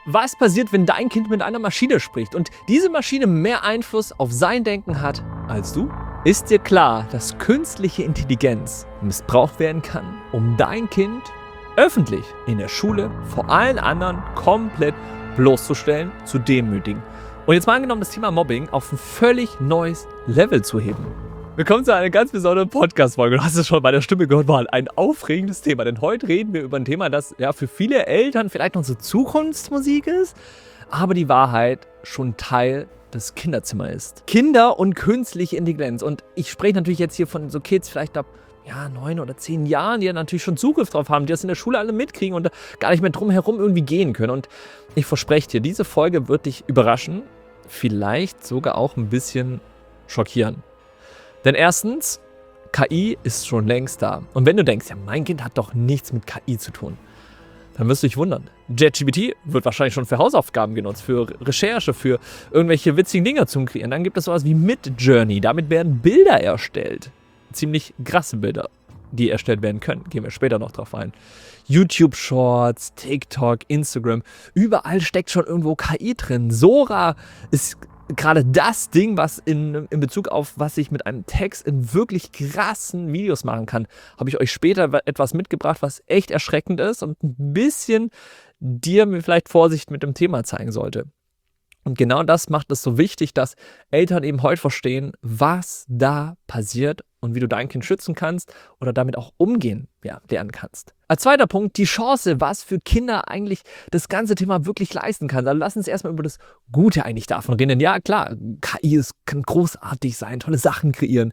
Was passiert, wenn dein Kind mit einer Maschine spricht und diese Maschine mehr Einfluss auf sein Denken hat als du? Ist dir klar, dass künstliche Intelligenz missbraucht werden kann, um dein Kind öffentlich in der Schule vor allen anderen komplett bloßzustellen, zu demütigen und jetzt mal angenommen das Thema Mobbing auf ein völlig neues Level zu heben? Willkommen zu einer ganz besonderen Podcast-Folge. Du hast es schon bei der Stimme gehört, war ein aufregendes Thema. Denn heute reden wir über ein Thema, das ja für viele Eltern vielleicht noch so Zukunftsmusik ist, aber die Wahrheit schon Teil des Kinderzimmers ist. Kinder und künstliche Intelligenz. Und ich spreche natürlich jetzt hier von so Kids vielleicht ab 9 oder 10 Jahren, die ja natürlich schon Zugriff drauf haben, die das in der Schule alle mitkriegen und gar nicht mehr drum herum irgendwie gehen können. Und ich verspreche dir, diese Folge wird dich überraschen, vielleicht sogar auch ein bisschen schockieren. Denn erstens, KI ist schon längst da. Und wenn du denkst, ja, mein Kind hat doch nichts mit KI zu tun, dann wirst du dich wundern. ChatGPT wird wahrscheinlich schon für Hausaufgaben genutzt, für Recherche, für irgendwelche witzigen Dinge zum Kreieren. Dann gibt es sowas wie Midjourney. Damit werden Bilder erstellt. Ziemlich krasse Bilder, die erstellt werden können. Gehen wir später noch drauf ein. YouTube Shorts, TikTok, Instagram. Überall steckt schon irgendwo KI drin. Sora ist gerade das Ding, was in Bezug auf, was ich mit einem Text in wirklich krassen Videos machen kann, habe ich euch später etwas mitgebracht, was echt erschreckend ist und ein bisschen dir mir vielleicht Vorsicht mit dem Thema zeigen sollte. Und genau das macht es so wichtig, dass Eltern eben heute verstehen, was da passiert und wie du dein Kind schützen kannst oder damit auch umgehen lernen kannst. Als zweiter Punkt, die Chance, was für Kinder eigentlich das ganze Thema wirklich leisten kann. Also lass uns erstmal über das Gute eigentlich davon reden. Denn ja, klar, KI kann großartig sein, tolle Sachen kreieren.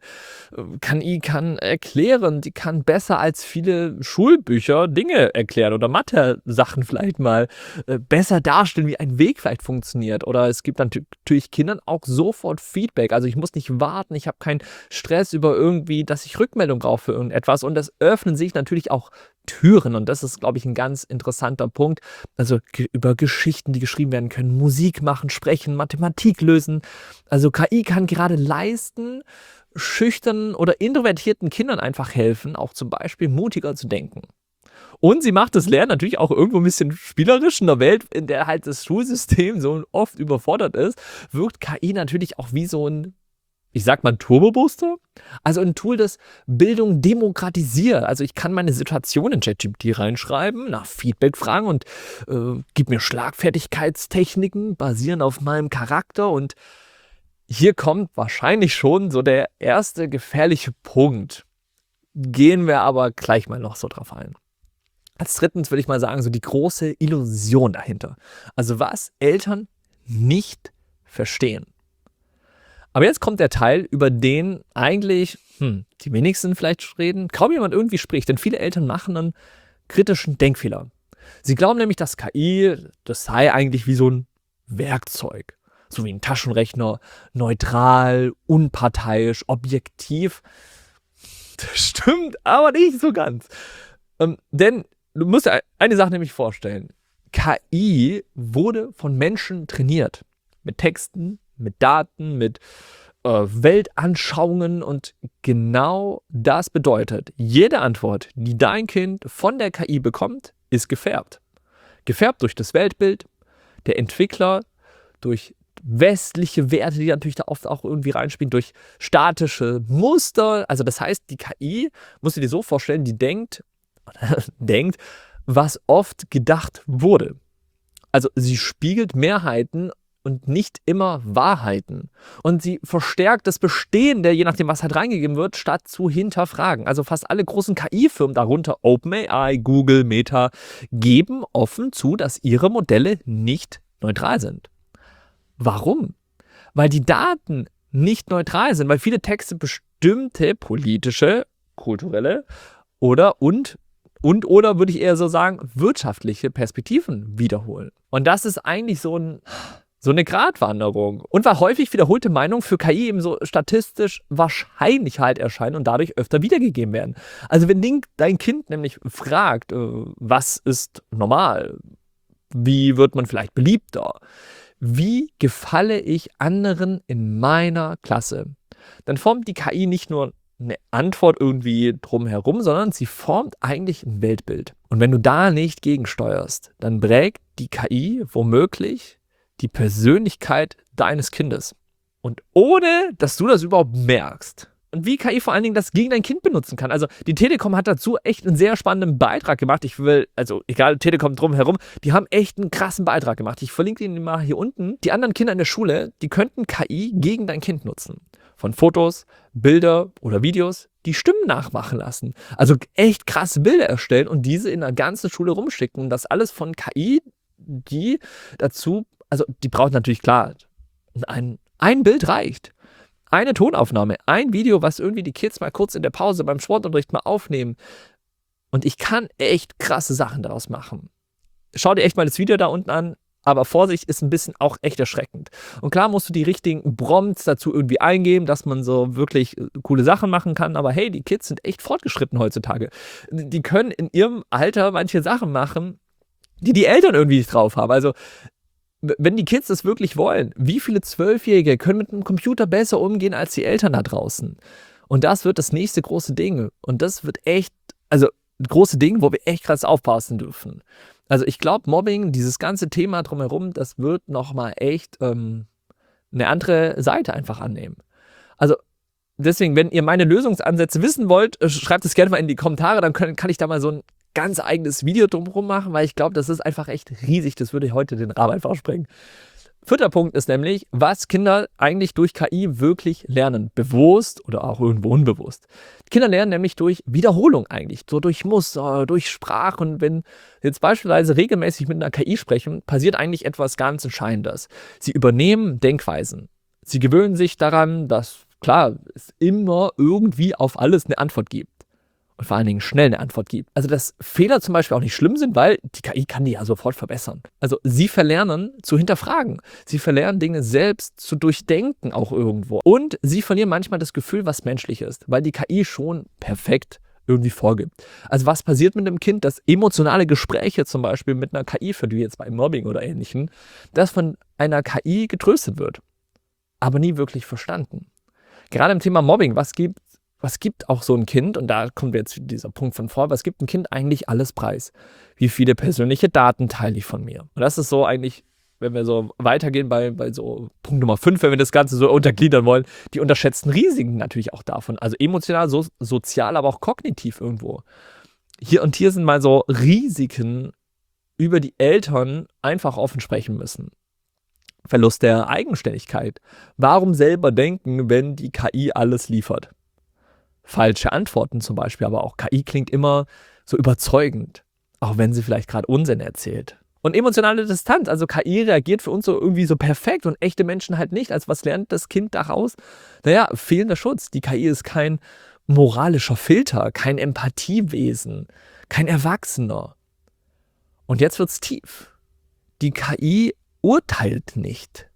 KI kann erklären, die kann besser als viele Schulbücher Dinge erklären oder Mathe-Sachen vielleicht mal besser darstellen, wie ein Weg vielleicht funktioniert. Oder es gibt natürlich Kindern auch sofort Feedback. Also ich muss nicht warten, ich habe keinen Stress über irgendwie, dass ich Rückmeldung brauche für irgendetwas. Und es öffnen sich natürlich auch Türen und das ist, glaube ich, ein ganz interessanter Punkt. Also über Geschichten, die geschrieben werden können, Musik machen, sprechen, Mathematik lösen. Also KI kann gerade leisten, schüchternen oder introvertierten Kindern einfach helfen, auch zum Beispiel mutiger zu denken. Und sie macht das Lernen natürlich auch irgendwo ein bisschen spielerisch in einer Welt, in der halt das Schulsystem so oft überfordert ist, wirkt KI natürlich auch wie so ein, ich sag mal, Turbo-Booster. Also ein Tool, das Bildung demokratisiert. Also ich kann meine Situation in ChatGPT reinschreiben, nach Feedback fragen und gib mir Schlagfertigkeitstechniken basierend auf meinem Charakter. Und hier kommt wahrscheinlich schon so der erste gefährliche Punkt. Gehen wir aber gleich mal noch so drauf ein. Als drittens würde ich mal sagen, so die große Illusion dahinter. Also was Eltern nicht verstehen. Aber jetzt kommt der Teil, über den eigentlich die wenigsten vielleicht reden, kaum jemand irgendwie spricht, denn viele Eltern machen einen kritischen Denkfehler. Sie glauben nämlich, dass KI, das sei eigentlich wie so ein Werkzeug, so wie ein Taschenrechner, neutral, unparteiisch, objektiv. Das stimmt aber nicht so ganz. Denn du musst dir eine Sache nämlich vorstellen. KI wurde von Menschen trainiert. Mit Texten, mit Daten, mit Weltanschauungen und genau das bedeutet, jede Antwort, die dein Kind von der KI bekommt, ist gefärbt. Gefärbt durch das Weltbild, der Entwickler, durch westliche Werte, die natürlich da oft auch irgendwie reinspielen, durch statische Muster. Also das heißt, die KI, musst du dir so vorstellen, die denkt, was oft gedacht wurde. Also sie spiegelt Mehrheiten und nicht immer Wahrheiten. Und sie verstärkt das Bestehende, je nachdem, was halt reingegeben wird, statt zu hinterfragen. Also fast alle großen KI-Firmen, darunter OpenAI, Google, Meta, geben offen zu, dass ihre Modelle nicht neutral sind. Warum? Weil die Daten nicht neutral sind, weil viele Texte bestimmte politische, kulturelle oder oder würde ich eher so sagen, wirtschaftliche Perspektiven wiederholen. Und das ist eigentlich so eine Gratwanderung. Und weil häufig wiederholte Meinungen für KI eben so statistisch wahrscheinlich halt erscheinen und dadurch öfter wiedergegeben werden. Also wenn dein Kind nämlich fragt, was ist normal? Wie wird man vielleicht beliebter? Wie gefalle ich anderen in meiner Klasse? Dann formt die KI nicht nur eine Antwort irgendwie drumherum, sondern sie formt eigentlich ein Weltbild. Und wenn du da nicht gegensteuerst, dann prägt die KI womöglich die Persönlichkeit deines Kindes. Und ohne, dass du das überhaupt merkst. Und wie KI vor allen Dingen das gegen dein Kind benutzen kann. Also die Telekom hat dazu echt einen sehr spannenden Beitrag gemacht. Also egal, Telekom drumherum, die haben echt einen krassen Beitrag gemacht. Ich verlinke den mal hier unten. Die anderen Kinder in der Schule, die könnten KI gegen dein Kind nutzen. Von Fotos, Bilder oder Videos, die Stimmen nachmachen lassen. Also echt krasse Bilder erstellen und diese in der ganzen Schule rumschicken. Und das alles von KI, die dazu, also die braucht natürlich klar, ein Bild reicht. Eine Tonaufnahme, ein Video, was irgendwie die Kids mal kurz in der Pause beim Sportunterricht mal aufnehmen. Und ich kann echt krasse Sachen daraus machen. Schau dir echt mal das Video da unten an, aber Vorsicht, ist ein bisschen auch echt erschreckend. Und klar musst du die richtigen Prompts dazu irgendwie eingeben, dass man so wirklich coole Sachen machen kann. Aber hey, die Kids sind echt fortgeschritten heutzutage. Die können in ihrem Alter manche Sachen machen, die Eltern irgendwie nicht drauf haben. Also wenn die Kids das wirklich wollen, wie viele Zwölfjährige können mit einem Computer besser umgehen als die Eltern da draußen? Und das wird das nächste große Ding. Und das wird echt, also ein großes Ding, wo wir echt krass aufpassen dürfen. Also ich glaube, Mobbing, dieses ganze Thema drumherum, das wird nochmal echt eine andere Seite einfach annehmen. Also deswegen, wenn ihr meine Lösungsansätze wissen wollt, schreibt es gerne mal in die Kommentare, dann kann ich da mal so ein ganz eigenes Video drumherum machen, weil ich glaube, das ist einfach echt riesig. Das würde heute den Rahmen einfach sprengen. 4. Punkt ist nämlich, was Kinder eigentlich durch KI wirklich lernen. Bewusst oder auch irgendwo unbewusst. Kinder lernen nämlich durch Wiederholung eigentlich. So durch Muster, durch Sprache. Und wenn jetzt beispielsweise regelmäßig mit einer KI sprechen, passiert eigentlich etwas ganz Entscheidendes. Sie übernehmen Denkweisen. Sie gewöhnen sich daran, dass, klar, es immer irgendwie auf alles eine Antwort gibt. Und vor allen Dingen schnell eine Antwort gibt. Also dass Fehler zum Beispiel auch nicht schlimm sind, weil die KI kann die ja sofort verbessern. Also sie verlernen zu hinterfragen. Sie verlernen Dinge selbst zu durchdenken auch irgendwo. Und sie verlieren manchmal das Gefühl, was menschlich ist, weil die KI schon perfekt irgendwie vorgibt. Also was passiert mit einem Kind, das emotionale Gespräche zum Beispiel mit einer KI führt, wie jetzt bei Mobbing oder Ähnlichem, das von einer KI getröstet wird, aber nie wirklich verstanden. Gerade im Thema Mobbing, was gibt auch so ein Kind, und da kommt jetzt dieser Punkt von vor, was gibt ein Kind eigentlich alles preis? Wie viele persönliche Daten teile ich von mir? Und das ist so eigentlich, wenn wir so weitergehen bei so Punkt Nummer 5, wenn wir das Ganze so untergliedern wollen, die unterschätzten Risiken natürlich auch davon. Also emotional, sozial, aber auch kognitiv irgendwo. Hier sind mal so Risiken, über die Eltern einfach offen sprechen müssen. Verlust der Eigenständigkeit. Warum selber denken, wenn die KI alles liefert? Falsche Antworten zum Beispiel, aber auch KI klingt immer so überzeugend, auch wenn sie vielleicht gerade Unsinn erzählt. Und emotionale Distanz, also KI reagiert für uns so irgendwie so perfekt und echte Menschen halt nicht. Also was lernt das Kind daraus? Naja, fehlender Schutz. Die KI ist kein moralischer Filter, kein Empathiewesen, kein Erwachsener. Und jetzt wird's tief. Die KI urteilt nicht.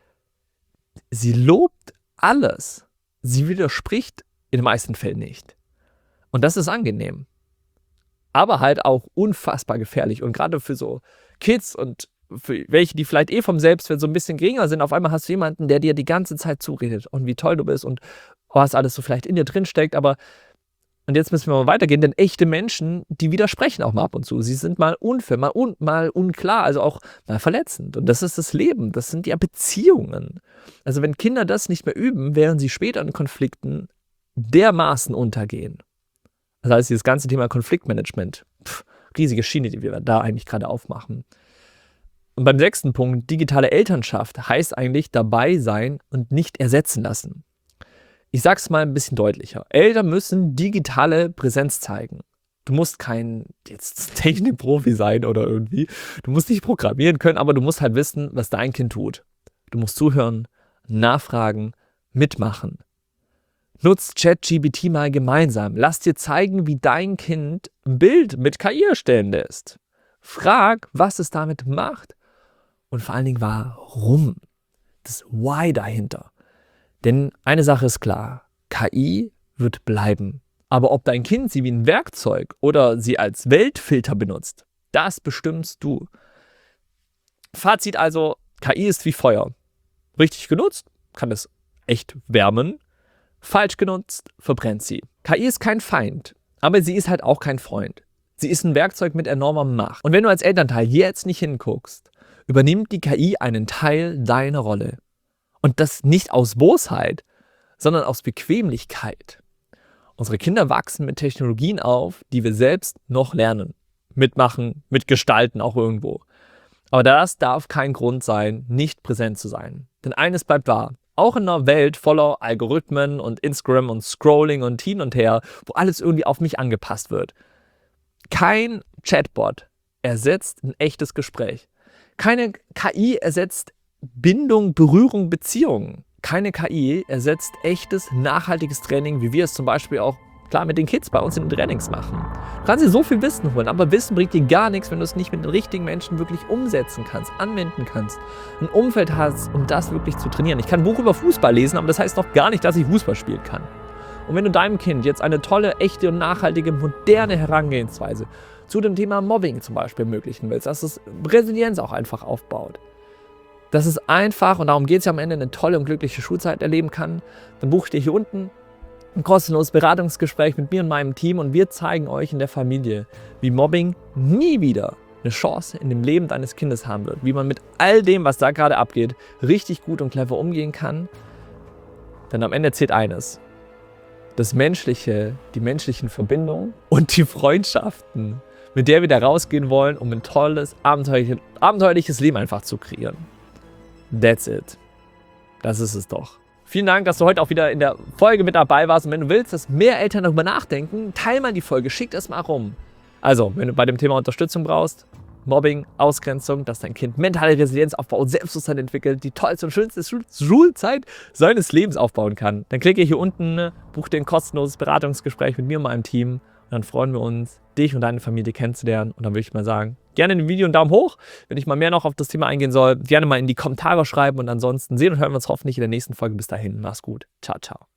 Sie lobt alles. Sie widerspricht in den meisten Fällen nicht. Und das ist angenehm. Aber halt auch unfassbar gefährlich. Und gerade für so Kids und für welche, die vielleicht vom Selbstwert so ein bisschen geringer sind, auf einmal hast du jemanden, der dir die ganze Zeit zuredet und wie toll du bist und was alles so vielleicht in dir drin steckt. Aber, und jetzt müssen wir mal weitergehen, denn echte Menschen, die widersprechen auch mal ab und zu. Sie sind mal unfair, mal unklar, also auch mal verletzend. Und das ist das Leben, das sind ja Beziehungen. Also wenn Kinder das nicht mehr üben, werden sie später in Konflikten dermaßen untergehen. Das heißt, dieses ganze Thema Konfliktmanagement, riesige Schiene, die wir da eigentlich gerade aufmachen. Und beim 6. Punkt, digitale Elternschaft, heißt eigentlich dabei sein und nicht ersetzen lassen. Ich sag's mal ein bisschen deutlicher. Eltern müssen digitale Präsenz zeigen. Du musst kein jetzt Technikprofi sein oder irgendwie. Du musst nicht programmieren können, aber du musst halt wissen, was dein Kind tut. Du musst zuhören, nachfragen, mitmachen. Nutzt ChatGPT mal gemeinsam. Lass dir zeigen, wie dein Kind ein Bild mit KI erstellen lässt. Frag, was es damit macht und vor allen Dingen, warum. Das Why dahinter. Denn eine Sache ist klar, KI wird bleiben. Aber ob dein Kind sie wie ein Werkzeug oder sie als Weltfilter benutzt, das bestimmst du. Fazit also, KI ist wie Feuer. Richtig genutzt kann es echt wärmen. Falsch genutzt, verbrennt sie. KI ist kein Feind, aber sie ist halt auch kein Freund. Sie ist ein Werkzeug mit enormer Macht. Und wenn du als Elternteil jetzt nicht hinguckst, übernimmt die KI einen Teil deiner Rolle. Und das nicht aus Bosheit, sondern aus Bequemlichkeit. Unsere Kinder wachsen mit Technologien auf, die wir selbst noch lernen. Mitmachen, mitgestalten auch irgendwo. Aber das darf kein Grund sein, nicht präsent zu sein. Denn eines bleibt wahr. Auch in einer Welt voller Algorithmen und Instagram und Scrolling und hin und her, wo alles irgendwie auf mich angepasst wird. Kein Chatbot ersetzt ein echtes Gespräch. Keine KI ersetzt Bindung, Berührung, Beziehungen. Keine KI ersetzt echtes, nachhaltiges Training, wie wir es zum Beispiel auch klar mit den Kids bei uns in den Trainings machen. Du kannst dir so viel Wissen holen, aber Wissen bringt dir gar nichts, wenn du es nicht mit den richtigen Menschen wirklich umsetzen kannst, anwenden kannst, ein Umfeld hast, um das wirklich zu trainieren. Ich kann ein Buch über Fußball lesen, aber das heißt noch gar nicht, dass ich Fußball spielen kann. Und wenn du deinem Kind jetzt eine tolle, echte und nachhaltige, moderne Herangehensweise zu dem Thema Mobbing zum Beispiel ermöglichen willst, dass es Resilienz auch einfach aufbaut, dass es einfach, und darum geht es ja am Ende, eine tolle und glückliche Schulzeit erleben kann, dann buch dir hier unten ein kostenloses Beratungsgespräch mit mir und meinem Team und wir zeigen euch in der Familie, wie Mobbing nie wieder eine Chance in dem Leben deines Kindes haben wird, wie man mit all dem, was da gerade abgeht, richtig gut und clever umgehen kann. Denn am Ende zählt eines: das Menschliche, die menschlichen Verbindungen und die Freundschaften, mit der wir da rausgehen wollen, um ein tolles, abenteuerliches Leben einfach zu kreieren. That's it. Das ist es doch. Vielen Dank, dass du heute auch wieder in der Folge mit dabei warst. Und wenn du willst, dass mehr Eltern darüber nachdenken, teil mal die Folge, schick das mal rum. Also, wenn du bei dem Thema Unterstützung brauchst, Mobbing, Ausgrenzung, dass dein Kind mentale Resilienz aufbaut, Selbstbewusstsein entwickelt, die tollste und schönste Schulzeit seines Lebens aufbauen kann, dann klicke hier unten, buch dir ein kostenloses Beratungsgespräch mit mir und meinem Team. Und dann freuen wir uns, dich und deine Familie kennenzulernen. Und dann würde ich mal sagen, gerne in dem Video einen Daumen hoch. Wenn ich mal mehr noch auf das Thema eingehen soll, gerne mal in die Kommentare schreiben. Und ansonsten sehen und hören wir uns hoffentlich in der nächsten Folge. Bis dahin, mach's gut. Ciao, ciao.